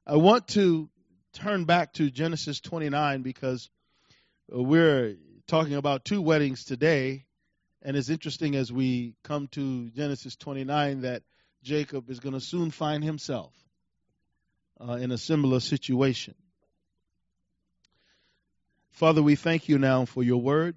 I want to turn back to Genesis 29 because we're talking about two weddings today. And it's interesting as we come to Genesis 29 that Jacob is going to soon find himself in a similar situation. Father, we thank you now for your word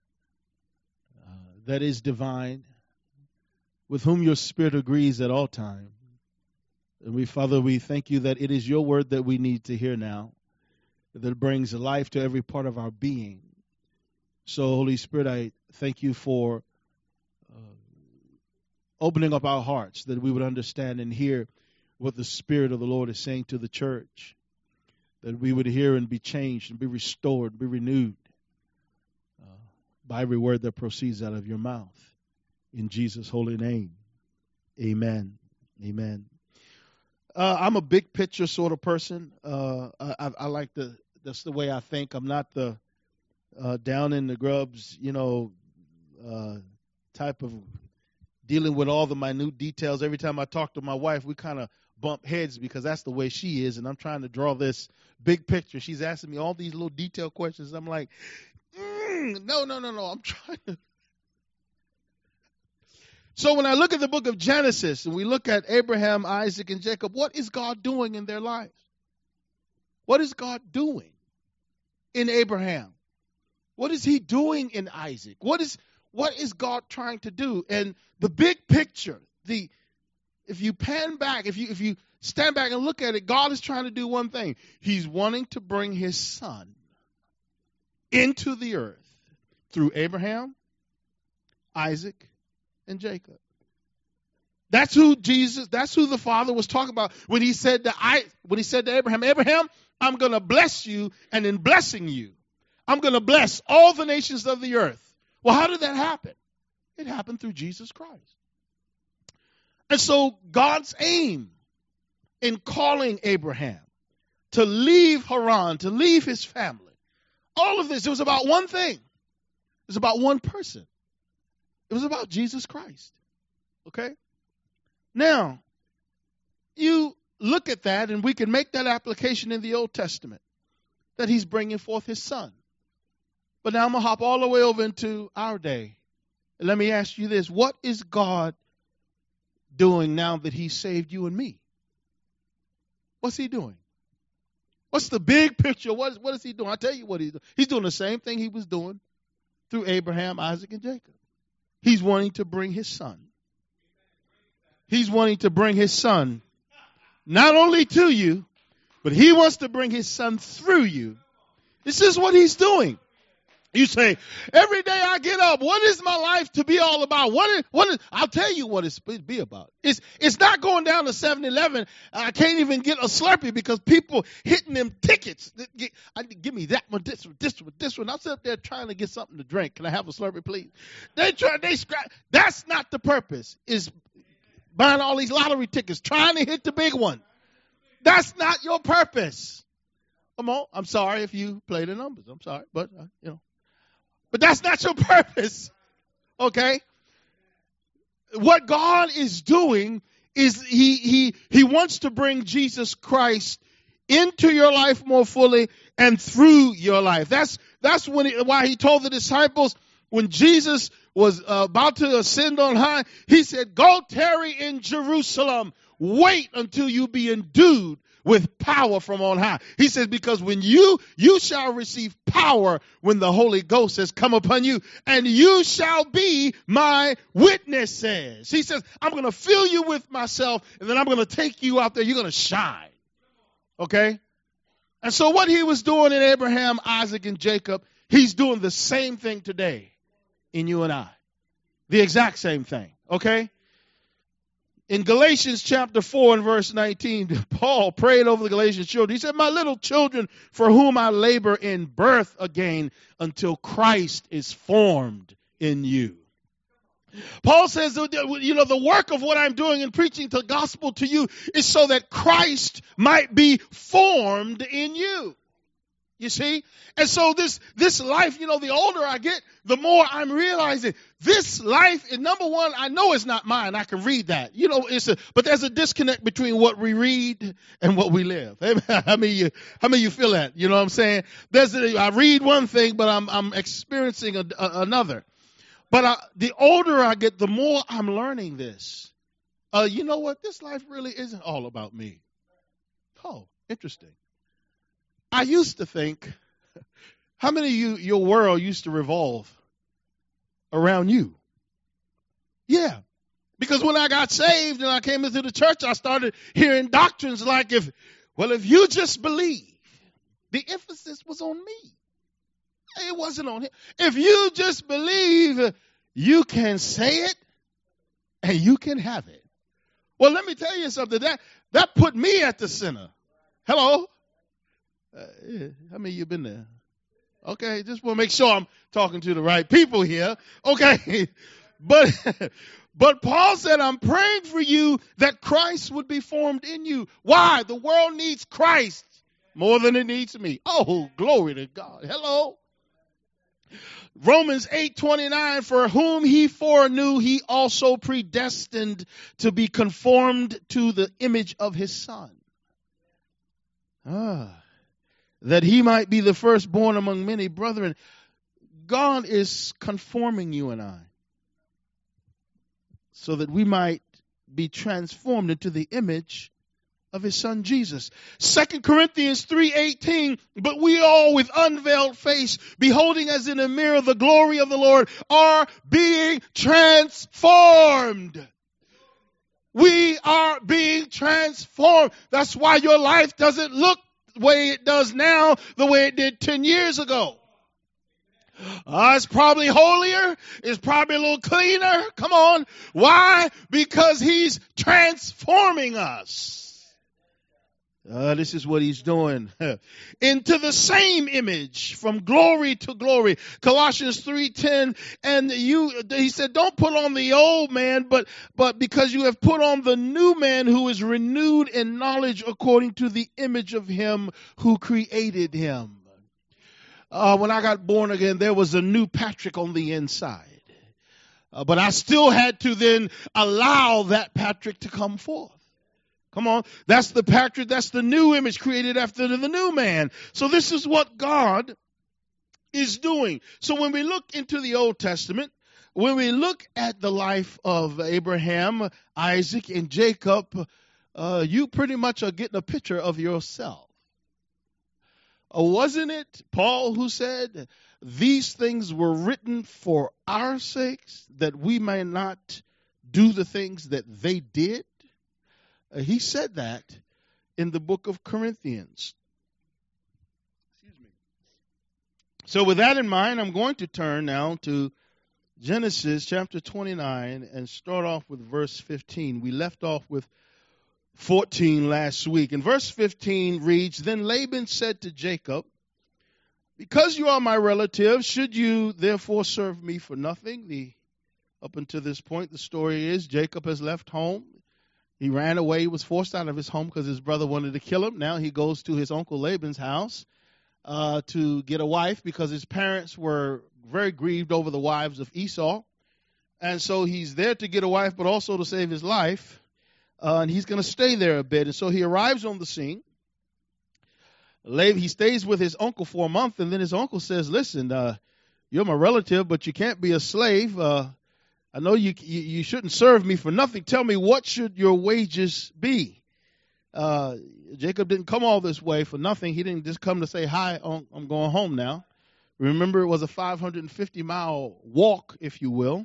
that is divine, with whom your spirit agrees at all times. And Father, we thank you that it is your word that we need to hear now, that brings life to every part of our being. So, Holy Spirit, I thank you for opening up our hearts, that we would understand and hear what the Spirit of the Lord is saying to the church, that we would hear and be changed and be restored, be renewed by every word that proceeds out of your mouth. In Jesus' holy name, amen. Amen. I'm a big picture sort of person. I like that's the way I think. I'm not the down in the grubs, type of dealing with all the minute details. Every time I talk to my wife, we kind of bump heads because that's the way she is, and I'm trying to draw this big picture. She's asking me all these little detailed questions. I'm like, no. I'm trying to. So when I look at the book of Genesis and we look at Abraham, Isaac, and Jacob, what is God doing in their lives? What is God doing in Abraham? What is he doing in Isaac? What is God trying to do? And the big picture, if you pan back, if you stand back and look at it, God is trying to do one thing. He's wanting to bring his son into the earth through Abraham, Isaac, and Jacob. That's who the Father was talking about when he said to Abraham, Abraham, I'm going to bless you, and in blessing you, I'm going to bless all the nations of the earth. Well, how did that happen? It happened through Jesus Christ. And so God's aim in calling Abraham to leave Haran, to leave his family, all of this, it was about one thing. It was about one person. It was about Jesus Christ. Okay? Now, you look at that, and we can make that application in the Old Testament, that he's bringing forth his son. But now I'm going to hop all the way over into our day. And let me ask you this. What is God doing now that he saved you and me? What's he doing? What's the big picture? What is he doing? I'll tell you what he's doing. He's doing the same thing he was doing through Abraham, Isaac, and Jacob. He's wanting to bring his son. He's wanting to bring his son not only to you, but he wants to bring his son through you. This is what he's doing. You say, every day I get up, what is my life to be all about? I'll tell you what it's to be about. It's not going down to 7-Eleven. I can't even get a Slurpee because people hitting them tickets. Give me that one, this one. I'm sitting up there trying to get something to drink. Can I have a Slurpee, please? They scratch. That's not the purpose. Is buying all these lottery tickets, trying to hit the big one. That's not your purpose. Come on. I'm sorry if you play the numbers. I'm sorry, but But that's not your purpose, okay? What God is doing is he wants to bring Jesus Christ into your life more fully and through your life. That's why he told the disciples when Jesus was about to ascend on high, he said, "Go tarry in Jerusalem. Wait until you be endued with power from on high." He says, because when you shall receive power when the Holy Ghost has come upon you, and you shall be my witnesses. He says, I'm going to fill you with myself, and then I'm going to take you out there. You're going to shine. Okay? And so what he was doing in Abraham, Isaac, and Jacob, he's doing the same thing today in you and I. The exact same thing. Okay? In Galatians chapter 4 and verse 19, Paul prayed over the Galatian children. He said, my little children for whom I labor in birth again until Christ is formed in you. Paul says, the work of what I'm doing in preaching the gospel to you is so that Christ might be formed in you. You see? And so this life, the older I get, the more I'm realizing this life is, number one, I know it's not mine. I can read that. But there's a disconnect between what we read and what we live. How many you feel that? You know what I'm saying? I read one thing, but I'm experiencing another. But the older I get, the more I'm learning this. You know what? This life really isn't all about me. Oh, interesting. I used to think, how many of you, your world used to revolve around you? Yeah. Because when I got saved and I came into the church, I started hearing doctrines like, if you just believe, the emphasis was on me. It wasn't on him. If you just believe, you can say it and you can have it. Well, let me tell you something. That put me at the center. Hello? How many of you been there? Okay, just want to make sure I'm talking to the right people here. Okay, but Paul said, I'm praying for you that Christ would be formed in you. Why? The world needs Christ more than it needs me. Oh, glory to God. Hello. Romans 8:29, for whom he foreknew, he also predestined to be conformed to the image of his Son. That he might be the firstborn among many brethren. God is conforming you and I so that we might be transformed into the image of his Son Jesus. 2 Corinthians 3:18, but we all with unveiled face, beholding as in a mirror the glory of the Lord, are being transformed. We are being transformed. That's why your life doesn't look the way it does now, the way it did 10 years ago. It's probably holier. It's probably a little cleaner. Come on. Why? Because he's transforming us. This is what he's doing. Into the same image, from glory to glory. Colossians 3:10, and he said, don't put on the old man, but because you have put on the new man who is renewed in knowledge according to the image of him who created him. When I got born again, there was a new Patrick on the inside. But I still had to then allow that Patrick to come forth. Come on. That's the Patrick. That's the new image created after the new man. So this is what God is doing. So when we look into the Old Testament, when we look at the life of Abraham, Isaac, and Jacob, you pretty much are getting a picture of yourself. Wasn't it Paul who said, these things were written for our sakes, that we may not do the things that they did? He said that in the book of Corinthians. Excuse me. So with that in mind, I'm going to turn now to Genesis chapter 29 and start off with verse 15. We left off with 14 last week. And verse 15 reads, then Laban said to Jacob, because you are my relative, should you therefore serve me for nothing? Up until this point, the story is Jacob has left home. He ran away. He was forced out of his home because his brother wanted to kill him. Now he goes to his uncle Laban's house to get a wife because his parents were very grieved over the wives of Esau. And so he's there to get a wife, but also to save his life. And he's going to stay there a bit. And so he arrives on the scene. He stays with his uncle for a month, and then his uncle says, listen, you're my relative, but you can't be a slave. I know you shouldn't serve me for nothing. Tell me, what should your wages be? Jacob didn't come all this way for nothing. He didn't just come to say, hi, I'm going home now. Remember, it was a 550-mile walk, if you will.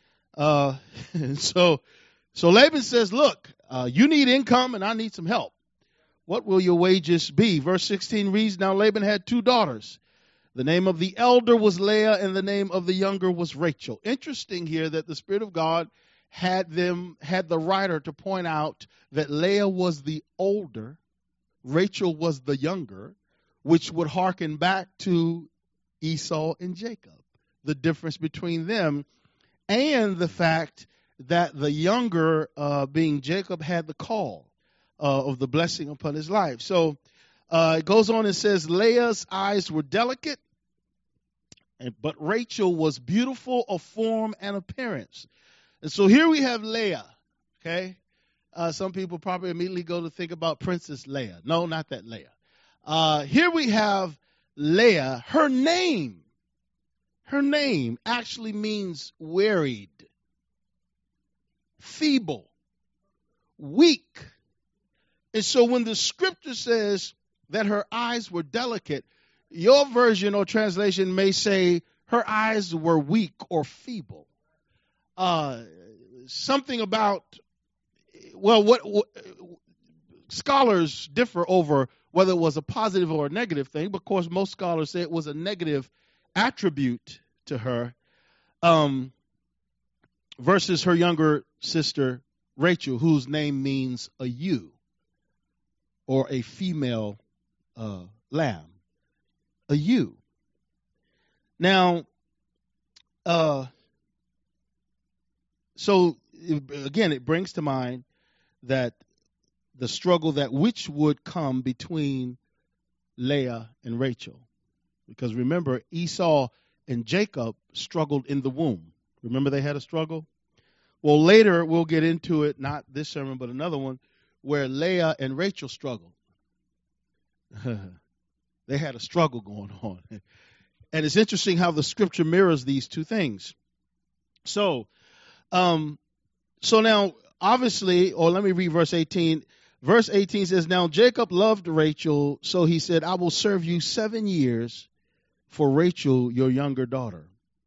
So Laban says, look, you need income and I need some help. What will your wages be? Verse 16 reads, now Laban had 2 daughters. The name of the elder was Leah, and the name of the younger was Rachel. Interesting here that the Spirit of God had the writer to point out that Leah was the older, Rachel was the younger, which would hearken back to Esau and Jacob, the difference between them, and the fact that the younger, being Jacob, had the call of the blessing upon his life. So It goes on and says, Leah's eyes were delicate, but Rachel was beautiful of form and appearance. And so here we have Leah, okay? Some people probably immediately go to think about Princess Leia. No, not that Leia. Here we have Leah. Her name actually means wearied, feeble, weak. And so when the scripture says that her eyes were delicate, your version or translation may say her eyes were weak or feeble. Something about, well, what scholars differ over whether it was a positive or a negative thing. But of course, most scholars say it was a negative attribute to her, versus her younger sister Rachel, whose name means a ewe or a female lamb, a ewe. Now, so again, it brings to mind that the struggle that which would come between Leah and Rachel. Because remember, Esau and Jacob struggled in the womb. Remember they had a struggle? Well, later we'll get into it, not this sermon, but another one, where Leah and Rachel struggled. They had a struggle going on. And it's interesting how the scripture mirrors these two things. So now, obviously, or let me read verse 18. Verse 18 says, now Jacob loved Rachel, so he said, I will serve you 7 years for Rachel, your younger daughter.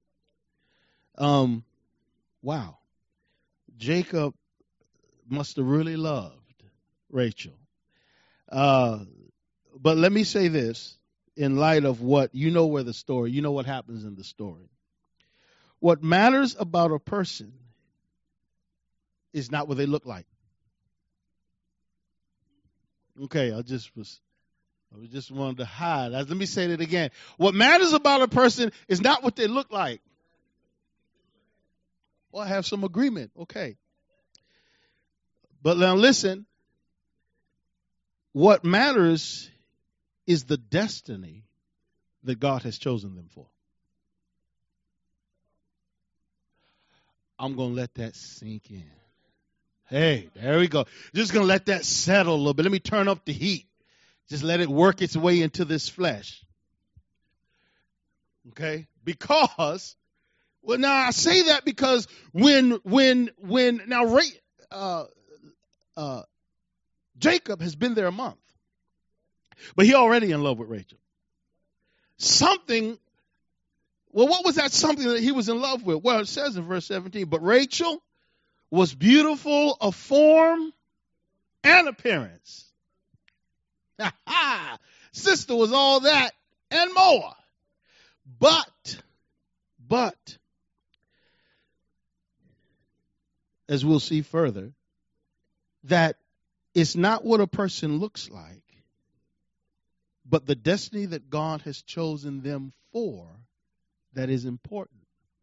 Wow. Jacob must have really loved Rachel. But let me say this in light of what, you know what happens in the story. What matters about a person is not what they look like. Okay, I just wanted to hide. Let me say that again. What matters about a person is not what they look like. Well, I have some agreement. Okay. But now listen. What matters is the destiny that God has chosen them for. I'm going to let that sink in. Hey, there we go. Just going to let that settle a little bit. Let me turn up the heat. Just let it work its way into this flesh. Okay? Because, well, now I say that because when now Jacob has been there a month, but he already in love with Rachel. What was that something that he was in love with? Well, it says in verse 17, but Rachel was beautiful of form and appearance. Sister was all that and more. But, as we'll see further, that it's not what a person looks like, but the destiny that God has chosen them for that is important.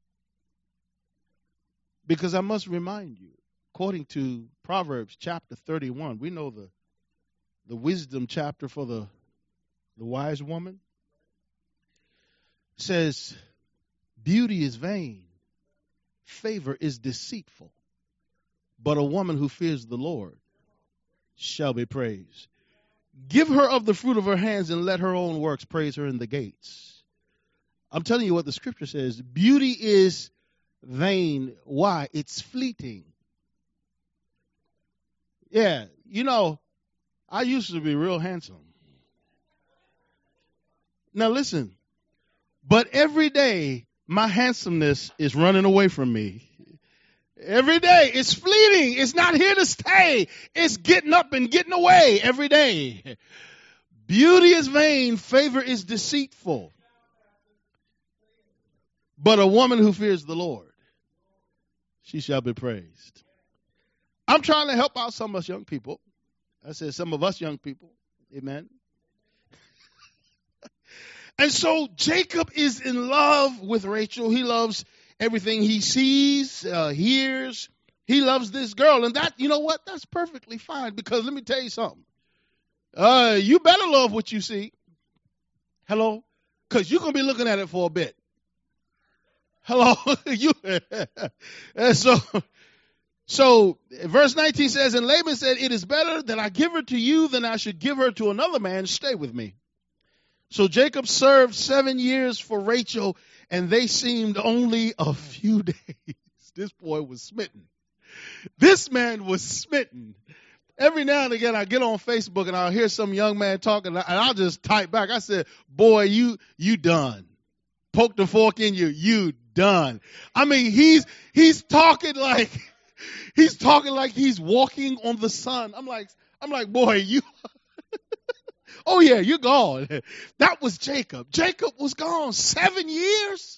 Because I must remind you, according to Proverbs chapter 31, we know the wisdom chapter for the wise woman, says, beauty is vain, favor is deceitful, but a woman who fears the Lord shall be praised. Give her of the fruit of her hands and let her own works praise her in the gates. I'm telling you what the scripture says. Beauty is vain. Why? It's fleeting. Yeah, I used to be real handsome. Now listen, but every day my handsomeness is running away from me. Every day it's fleeting. It's not here to stay. It's getting up and getting away every day. Beauty is vain. Favor is deceitful. But a woman who fears the Lord, she shall be praised. I'm trying to help out some of us young people. I said some of us young people. Amen. And so Jacob is in love with Rachel. He loves everything he sees, hears. He loves this girl. And that, you know what? That's perfectly fine. Because let me tell you something. You better love what you see. Hello? Because you're going to be looking at it for a bit. Hello? And so verse 19 says, and Laban said, it is better that I give her to you than I should give her to another man. Stay with me. So Jacob served 7 years for Rachel, and they seemed only a few days. This boy was smitten. This man was smitten. Every now and again, I get on Facebook and I'll hear some young man talking, and I'll just type back. I said, boy, you done. Poke the fork in you. You done. I mean, he's talking like he's walking on the sun. I'm like, boy, you. Oh yeah, you're gone. That was Jacob. Jacob was gone 7 years.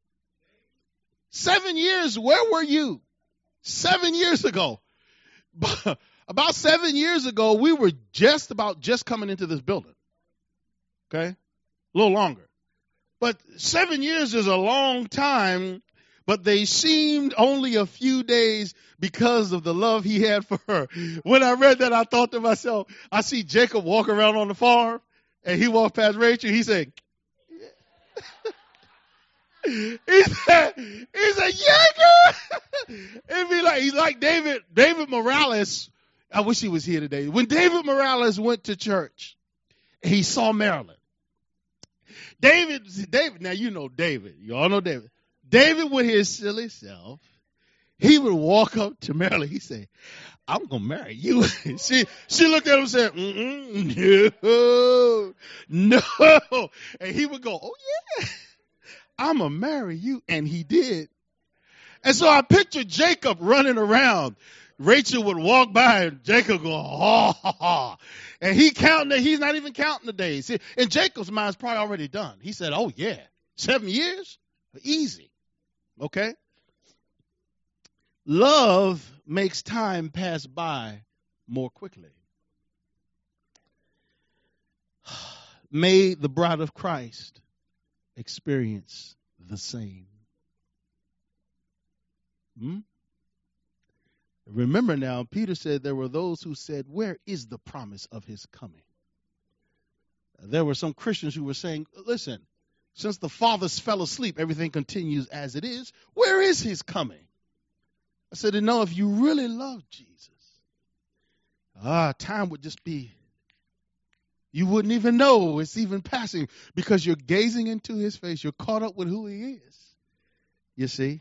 7 years. Where were you? 7 years ago. About 7 years ago, we were just coming into this building. Okay? A little longer. But 7 years is a long time, but they seemed only a few days because of the love he had for her. When I read that, I thought to myself, I see Jacob walk around on the farm, and he walked past Rachel. He said, he said, yeah, girl. It'd be like, he's like David Morales. I wish he was here today. When David Morales went to church, he saw Marilyn. David, now you know David. You all know David. David, with his silly self, he would walk up to Marilyn. He said, I'm going to marry you. She looked at him and said, no. And he would go, oh, yeah, I'm going to marry you. And he did. And so I pictured Jacob running around. Rachel would walk by and Jacob go, oh. And he's not even counting the days. In Jacob's mind, it's probably already done. He said, oh, yeah, 7 years? Easy. Okay? Love makes time pass by more quickly. May the bride of Christ experience the same. Remember now, Peter said there were those who said, where is the promise of his coming? There were some Christians who were saying, listen, since the fathers fell asleep, everything continues as it is. Where is his coming? I said, no, if you really love Jesus, time would just be, you wouldn't even know it's even passing because you're gazing into his face. You're caught up with who he is. You see?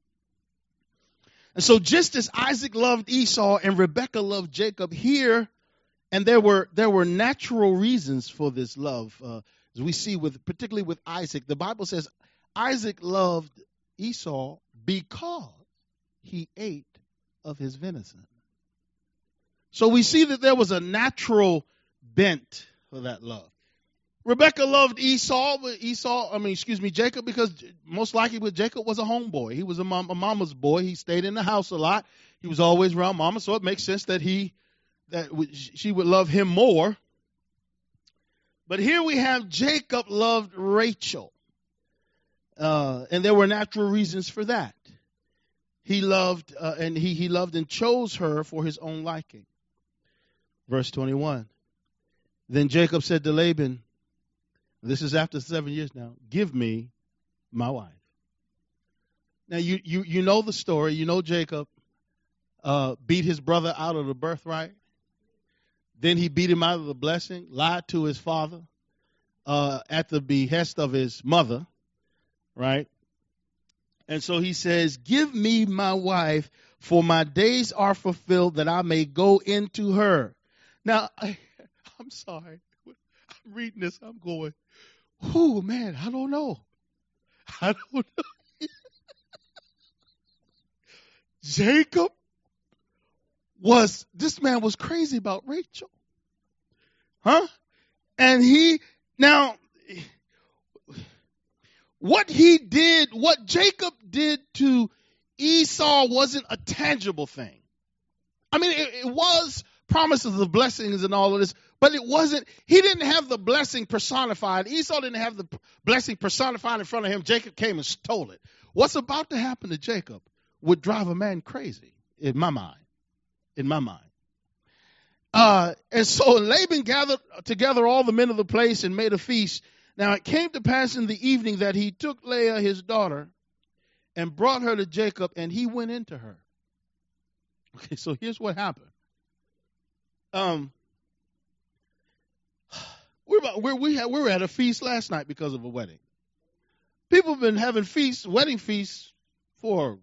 And so just as Isaac loved Esau and Rebekah loved Jacob here, and there were natural reasons for this love, as we see particularly with Isaac. The Bible says Isaac loved Esau because he ate of his venison. So we see that there was a natural bent for that love. Rebekah loved Jacob, because most likely with Jacob was a homeboy. He was a mama's boy. He stayed in the house a lot. He was always around mama, so it makes sense that she would love him more. But here we have Jacob loved Rachel. And there were natural reasons for that. He loved he loved and chose her for his own liking. Verse 21. Then Jacob said to Laban, this is after 7 years now, give me my wife. Now you know the story. You know Jacob beat his brother out of the birthright. Then he beat him out of the blessing, lied to his father at the behest of his mother, right? And so he says, give me my wife, for my days are fulfilled that I may go into her. Now, I'm sorry. I'm reading this. I'm going, oh, man, I don't know. Jacob this man was crazy about Rachel. Huh? And what Jacob did to Esau wasn't a tangible thing. I mean, it was promises of blessings and all of this, but he didn't have the blessing personified. Esau didn't have the blessing personified in front of him. Jacob came and stole it. What's about to happen to Jacob would drive a man crazy, in my mind. And so Laban gathered together all the men of the place and made a feast. Now it came to pass in the evening that he took Leah, his daughter, and brought her to Jacob, and he went into her. Okay, so here's what happened. We were at a feast last night because of a wedding. People have been having feasts, wedding feasts, for,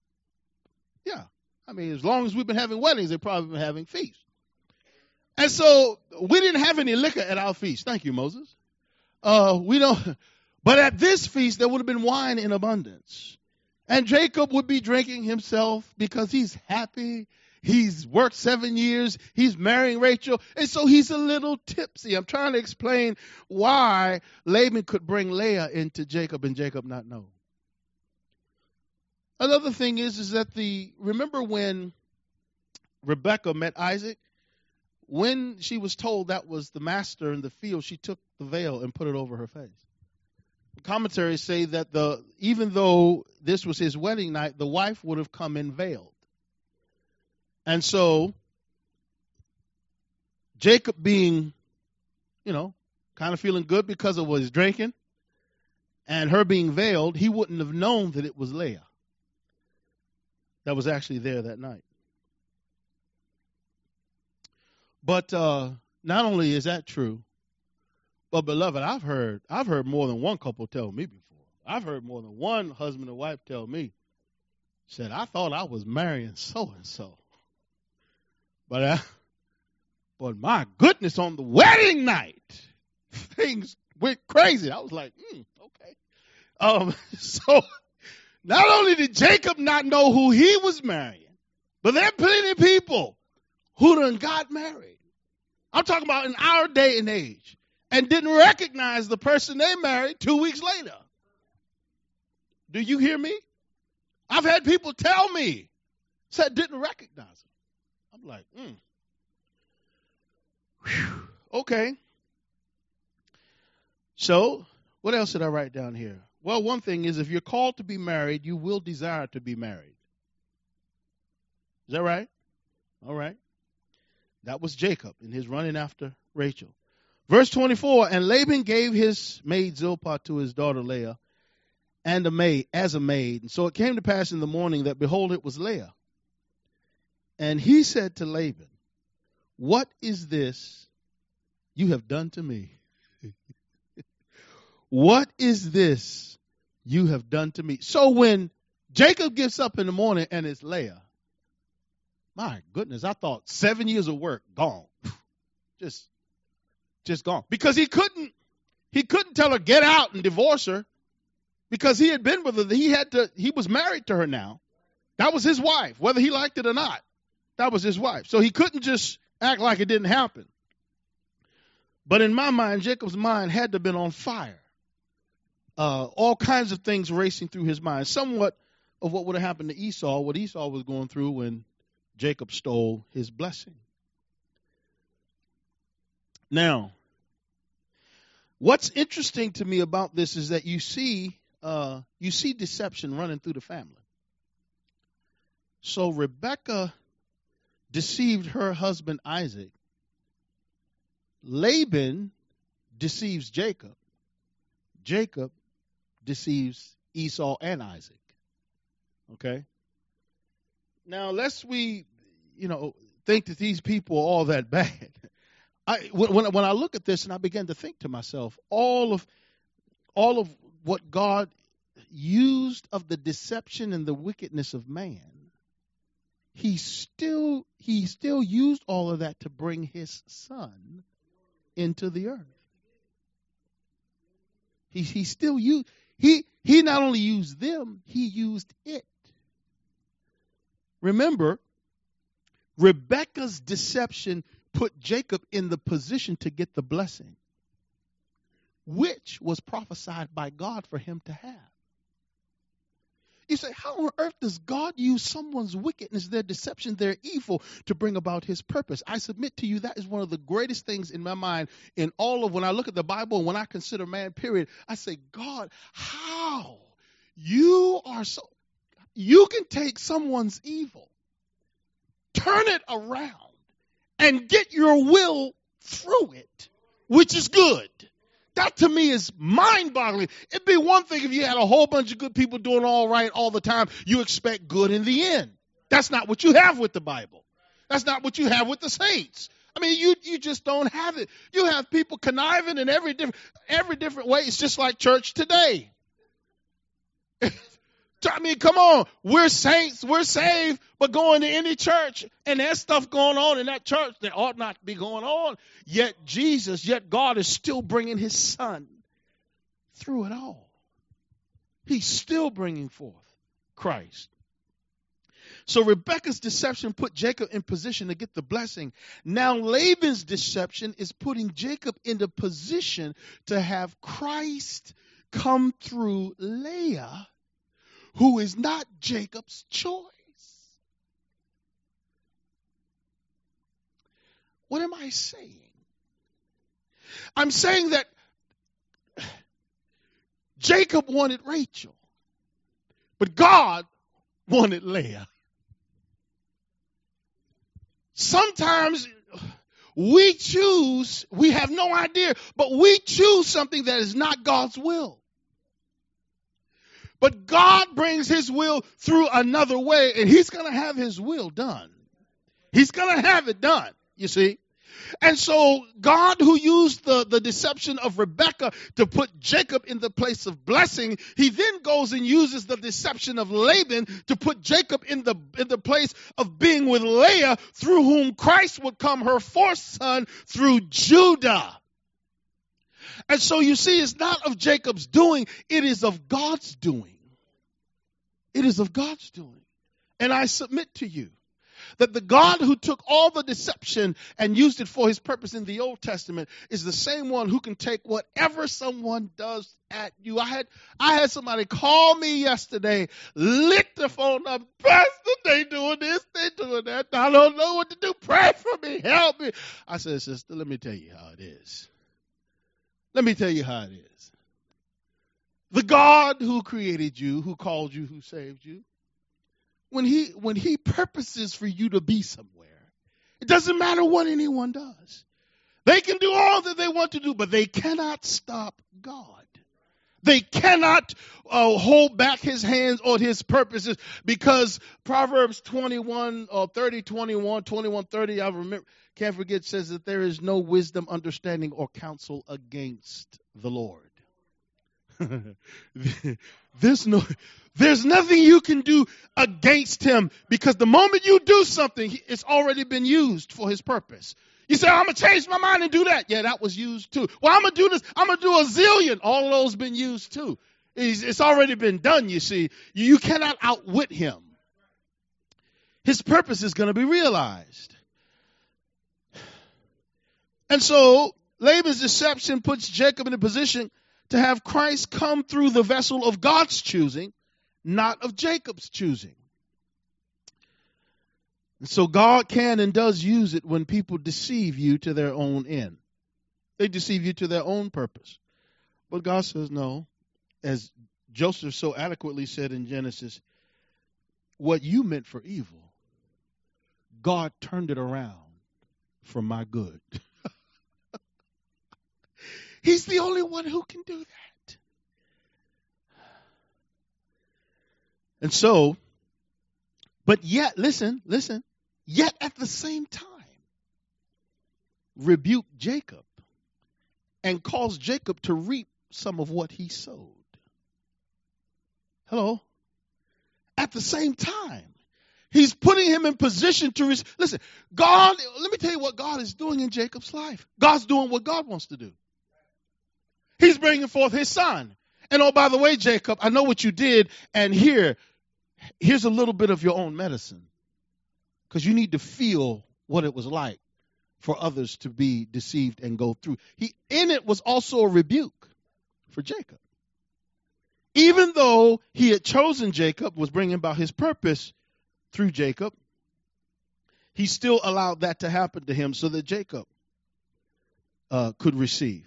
as long as we've been having weddings, they've probably been having feasts. And so we didn't have any liquor at our feast. Thank you, Moses. We don't. But at this feast, there would have been wine in abundance. And Jacob would be drinking himself because he's happy. He's worked 7 years. He's marrying Rachel. And so he's a little tipsy. I'm trying to explain why Laban could bring Leah into Jacob and Jacob not know. Another thing is that remember when Rebekah met Isaac? When she was told that was the master in the field, she took the veil and put it over her face. The commentaries say that even though this was his wedding night, the wife would have come in veiled. And so Jacob being, kind of feeling good because of what he's drinking, and her being veiled, he wouldn't have known that it was Leah that was actually there that night. But not only is that true, but beloved, I've heard more than one couple tell me before. I've heard more than one husband and wife tell me, said, I thought I was marrying so and so, but my goodness, on the wedding night, things went crazy. I was like, okay. So not only did Jacob not know who he was marrying, but there are plenty of people who done got married. I'm talking about in our day and age, and didn't recognize the person they married 2 weeks later. Do you hear me? I've had people tell me, said didn't recognize him. I'm like, okay. So, what else did I write down here? Well, one thing is, if you're called to be married, you will desire to be married. Is that right? All right. That was Jacob in his running after Rachel. Verse 24, and Laban gave his maid Zilpah to his daughter Leah, and as a maid. And so it came to pass in the morning that, behold, it was Leah. And he said to Laban, what is this you have done to me? What is this you have done to me? So when Jacob gets up in the morning and it's Leah, my goodness, I thought 7 years of work gone. Just gone. Because he couldn't tell her get out and divorce her, because he had been with her. He was married to her now. That was his wife, whether he liked it or not. That was his wife. So he couldn't just act like it didn't happen. But in my mind, Jacob's mind had to have been on fire. All kinds of things racing through his mind. Somewhat of what would have happened to Esau, what Esau was going through when Jacob stole his blessing. Now, what's interesting to me about this is that you see deception running through the family. So Rebekah deceived her husband Isaac. Laban deceives Jacob. Jacob deceives Esau and Isaac. Okay? Now, lest we, think that these people are all that bad. When I look at this and I begin to think to myself, all of what God used of the deception and the wickedness of man, he still used all of that to bring his son into the earth. He still used, he not only used them, he used it. Remember, Rebekah's deception put Jacob in the position to get the blessing, which was prophesied by God for him to have. You say, how on earth does God use someone's wickedness, their deception, their evil to bring about his purpose? I submit to you that is one of the greatest things in my mind in all of when I look at the Bible and when I consider man, period. I say, God, how? You can take someone's evil, turn it around, and get your will through it, which is good. That to me is mind-boggling. It'd be one thing if you had a whole bunch of good people doing all right all the time. You expect good in the end. That's not what you have with the Bible. That's not what you have with the saints. I mean, you just don't have it. You have people conniving in every different way. It's just like church today. I mean, come on. We're saints. We're saved, but going to any church, and there's stuff going on in that church that ought not be going on. Yet God is still bringing his son through it all. He's still bringing forth Christ. So Rebekah's deception put Jacob in position to get the blessing. Now Laban's deception is putting Jacob into position to have Christ come through Leah, who is not Jacob's choice. What am I saying? I'm saying that Jacob wanted Rachel, but God wanted Leah. Sometimes we have no idea, but we choose something that is not God's will. But God brings his will through another way, and he's going to have his will done. He's going to have it done, you see. And so God, who used the deception of Rebekah to put Jacob in the place of blessing, he then goes and uses the deception of Laban to put Jacob in the place of being with Leah, through whom Christ would come, her fourth son, through Judah. And so you see, it's not of Jacob's doing, it is of God's doing. It is of God's doing. And I submit to you that the God who took all the deception and used it for his purpose in the Old Testament is the same one who can take whatever someone does at you. I had somebody call me yesterday, lit the phone up, Pastor, they doing this, they doing that. I don't know what to do. Pray for me, help me. I said, sister, let me tell you how it is. Let me tell you how it is. The God who created you, who called you, who saved you, when he purposes for you to be somewhere, it doesn't matter what anyone does. They can do all that they want to do, but they cannot stop God. They cannot hold back his hands on his purposes, because Proverbs 21 or 30, 21, 30, I remember, can't forget, says that there is no wisdom, understanding, or counsel against the Lord. There's nothing you can do against him, because the moment you do something, it's already been used for his purpose. You say, I'm going to change my mind and do that. Yeah, that was used too. Well, I'm going to do this. I'm going to do a zillion. All of those been used too. It's already been done, you see. You cannot outwit him. His purpose is going to be realized. And so Laban's deception puts Jacob in a position to have Christ come through the vessel of God's choosing, not of Jacob's choosing. And so God can and does use it when people deceive you to their own end. They deceive you to their own purpose. But God says no. As Joseph so adequately said in Genesis, what you meant for evil, God turned it around for my good. He's the only one who can do that. And so, but yet, listen, yet at the same time, rebuke Jacob and cause Jacob to reap some of what he sowed. Hello? At the same time, he's putting him in position to listen. God, let me tell you what God is doing in Jacob's life. God's doing what God wants to do. He's bringing forth his son. And oh, by the way, Jacob, I know what you did, and here's a little bit of your own medicine, because you need to feel what it was like for others to be deceived and go through. In it was also a rebuke for Jacob. Even though he had chosen Jacob, was bringing about his purpose through Jacob, he still allowed that to happen to him so that Jacob could receive.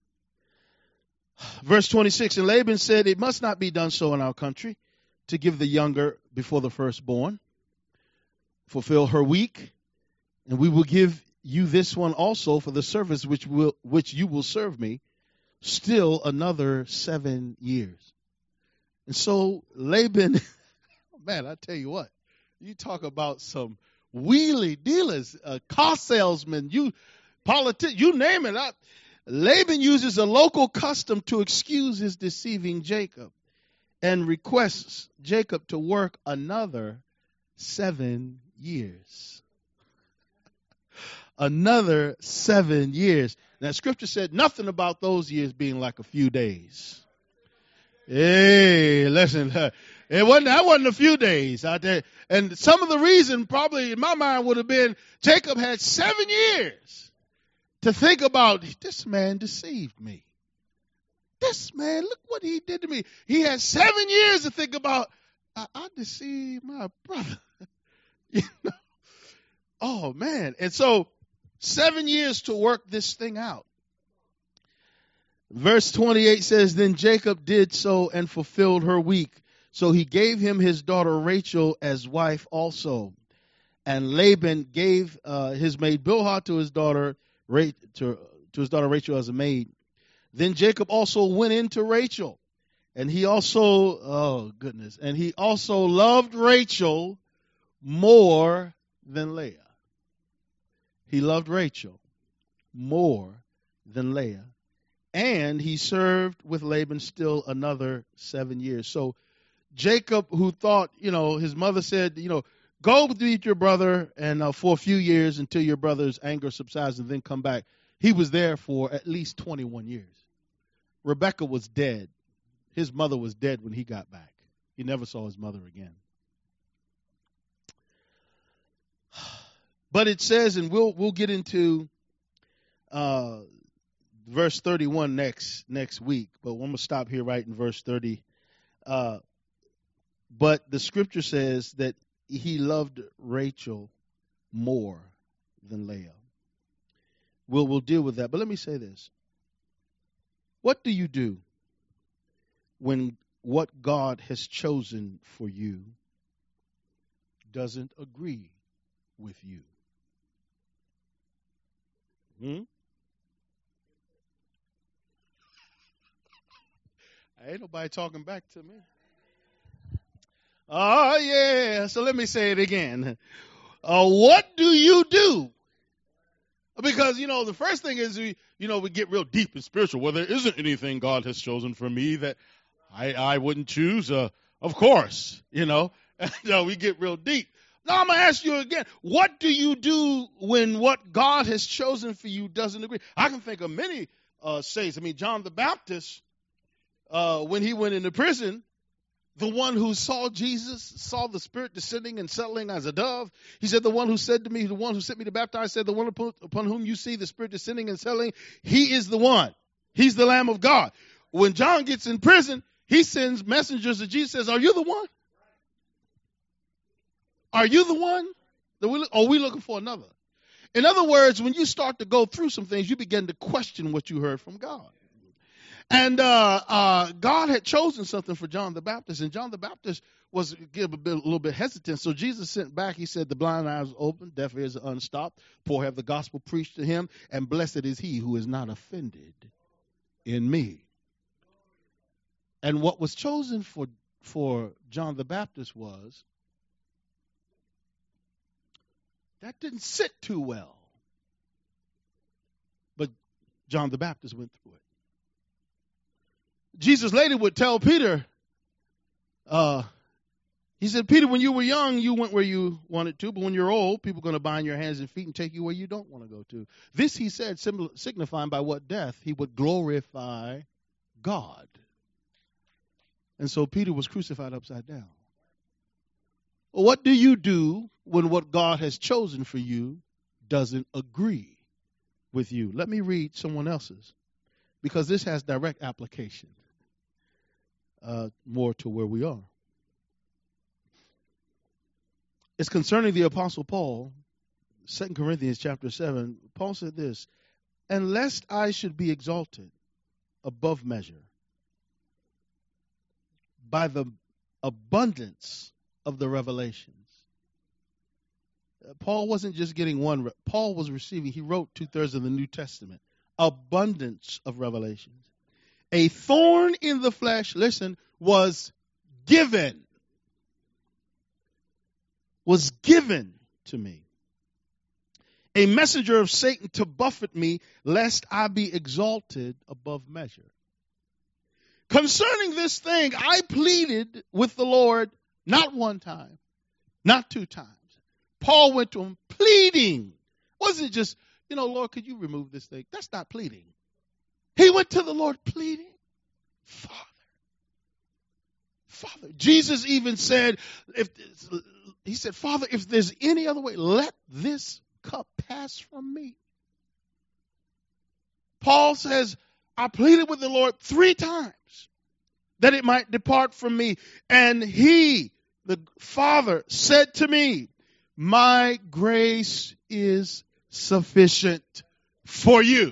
Verse 26, and Laban said, it must not be done so in our country, to give the younger before the firstborn. Fulfill her week, and we will give you this one also for the service which you will serve me, still another 7 years. And so Laban, man, I tell you what, you talk about some wheelie dealers, car salesmen, you name it. Laban uses a local custom to excuse his deceiving Jacob and requests Jacob to work another 7 years. Another 7 years. Now, Scripture said nothing about those years being like a few days. Hey, listen, that wasn't a few days out there. And some of the reason probably in my mind would have been Jacob had 7 years to think about, this man deceived me. This man, look what he did to me. He had 7 years to think about, I deceived my brother. You know? Oh, man. And so 7 years to work this thing out. Verse 28 says, then Jacob did so and fulfilled her week. So he gave him his daughter Rachel as wife also. And Laban gave his maid Bilhah to his daughter Rachel as a maid. Then Jacob also went into Rachel. And he also, and he also loved Rachel more than Leah. He loved Rachel more than Leah. And he served with Laban still another 7 years. So Jacob, who thought, his mother said, go meet your brother and for a few years until your brother's anger subsides and then come back. He was there for at least 21 years. Rebekah was dead. His mother was dead when he got back. He never saw his mother again. But it says, and we'll get into verse 31 next week, but I'm going to stop here right in verse 30. But the scripture says that he loved Rachel more than Leah. We'll deal with that. But let me say this. What do you do when what God has chosen for you doesn't agree with you? Ain't nobody talking back to me. Oh, yeah. So let me say it again. What do you do? Because, the first thing is, we get real deep and spiritual. Well, there isn't anything God has chosen for me that I wouldn't choose. Of course, we get real deep. Now I'm going to ask you again, what do you do when what God has chosen for you doesn't agree? I can think of many saints. John the Baptist, when he went into prison, the one who saw Jesus, saw the Spirit descending and settling as a dove. He said, the one who said to me, the one who sent me to baptize, said, the one upon whom you see the Spirit descending and settling, he is the one. He's the Lamb of God. When John gets in prison, he sends messengers to Jesus, says, are you the one? Are you the one? Or are we looking for another? In other words, when you start to go through some things, you begin to question what you heard from God. And God had chosen something for John the Baptist, and John the Baptist was a little bit hesitant. So Jesus sent back. He said, the blind eyes are open, deaf ears are unstopped, poor have the gospel preached to him, and blessed is he who is not offended in me. And what was chosen for John the Baptist was, that didn't sit too well. But John the Baptist went through it. Jesus later would tell Peter, he said, Peter, when you were young, you went where you wanted to, but when you're old, people are going to bind your hands and feet and take you where you don't want to go to. This, he said, signifying by what death he would glorify God. And so Peter was crucified upside down. Well, what do you do when what God has chosen for you doesn't agree with you? Let me read someone else's, because this has direct application more to where we are. It's concerning the Apostle Paul, 2 Corinthians chapter 7. Paul said this, and lest I should be exalted above measure by the abundance of the revelations. Paul wasn't just getting one. Paul was receiving, he wrote 2/3 of the New Testament. Abundance of revelations. A thorn in the flesh, listen, was given to me. A messenger of Satan to buffet me, lest I be exalted above measure. Concerning this thing, I pleaded with the Lord not one time, not 2 times. Paul went to him pleading. Wasn't just, Lord, could you remove this thing? That's not pleading. He went to the Lord pleading. Father. Jesus even said, Father, if there's any other way, let this cup pass from me. Paul says, I pleaded with the Lord 3 times that it might depart from me. And he, the Father, said to me, my grace is sufficient for you.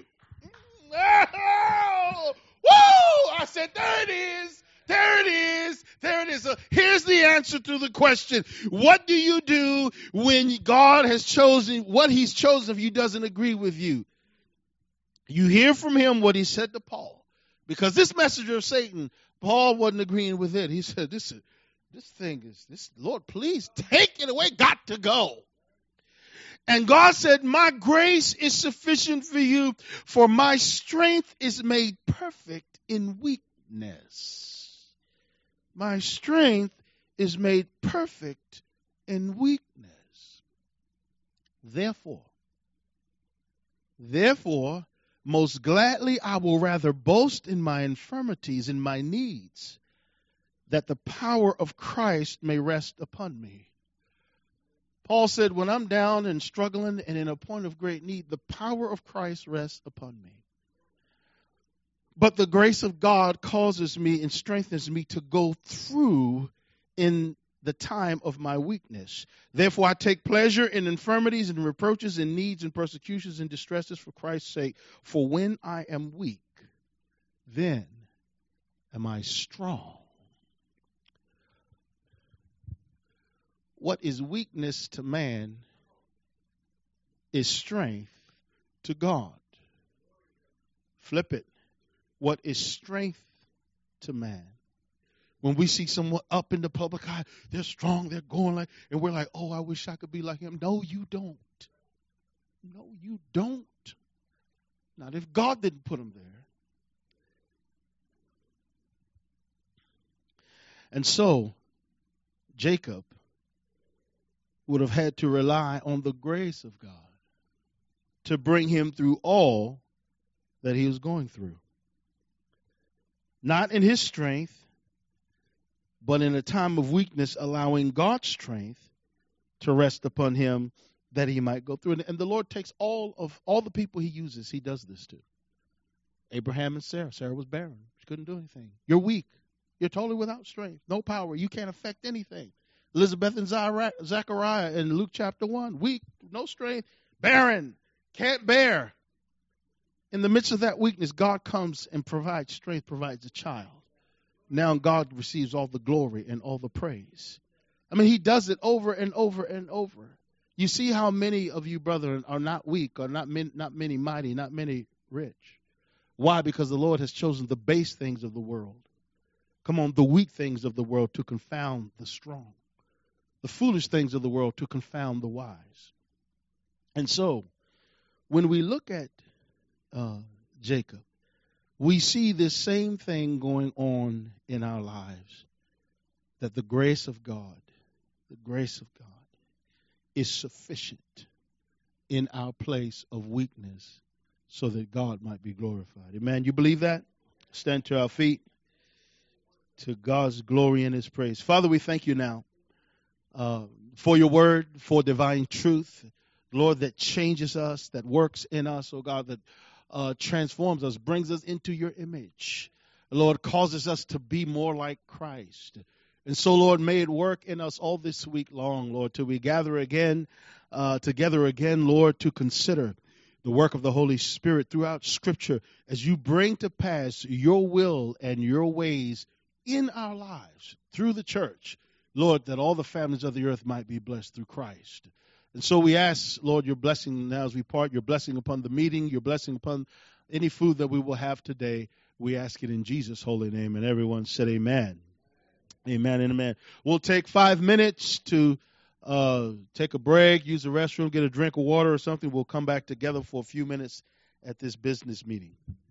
Oh, woo! I said, there it is. So here's the answer to the question. What do you do when God has chosen, what he's chosen if he doesn't agree with you? You hear from him what he said to Paul. Because this messenger of Satan, Paul wasn't agreeing with it. He said, this Lord, please take it away. Got to go. And God said, my grace is sufficient for you, for my strength is made perfect in weakness. My strength is made perfect in weakness. Therefore, most gladly I will rather boast in my infirmities, in my needs, that the power of Christ may rest upon me. Paul said, when I'm down and struggling and in a point of great need, the power of Christ rests upon me. But the grace of God causes me and strengthens me to go through in the time of my weakness. Therefore, I take pleasure in infirmities and reproaches and needs and persecutions and distresses for Christ's sake. For when I am weak, then am I strong. What is weakness to man is strength to God. Flip it. What is strength to man? When we see someone up in the public eye, they're strong, they're going like, and we're like, oh, I wish I could be like him. No, you don't. No, you don't. Not if God didn't put him there. And so, Jacob would have had to rely on the grace of God to bring him through all that he was going through. Not in his strength, but in a time of weakness, allowing God's strength to rest upon him that he might go through. And the Lord takes all the people he uses, he does this to. Abraham and Sarah. Sarah was barren. She couldn't do anything. You're weak. You're totally without strength. No power. You can't affect anything. Elizabeth and Zachariah in Luke chapter 1. Weak, no strength, barren, can't bear. In the midst of that weakness, God comes and provides strength, provides a child. Now God receives all the glory and all the praise. I mean, he does it over and over and over. You see how many of you, brethren, are not weak, or not many mighty, not many rich. Why? Because the Lord has chosen the base things of the world. Come on, the weak things of the world to confound the strong. The foolish things of the world to confound the wise. And so, when we look at Jacob, we see this same thing going on in our lives. That the grace of God is sufficient in our place of weakness so that God might be glorified. Amen. You believe that? Stand to our feet. To God's glory and his praise. Father, we thank you now for your word, for divine truth. Lord, that changes us, that works in us, oh God, that transforms us, brings us into your image. Lord, causes us to be more like Christ. And so, Lord, may it work in us all this week long, Lord, till we gather again, together again, Lord, to consider the work of the Holy Spirit throughout Scripture as you bring to pass your will and your ways in our lives through the church. Lord, that all the families of the earth might be blessed through Christ. And so we ask, Lord, your blessing now as we part, your blessing upon the meeting, your blessing upon any food that we will have today. We ask it in Jesus' holy name. And everyone said amen. Amen and amen. We'll take 5 minutes to take a break, use the restroom, get a drink of water or something. We'll come back together for a few minutes at this business meeting.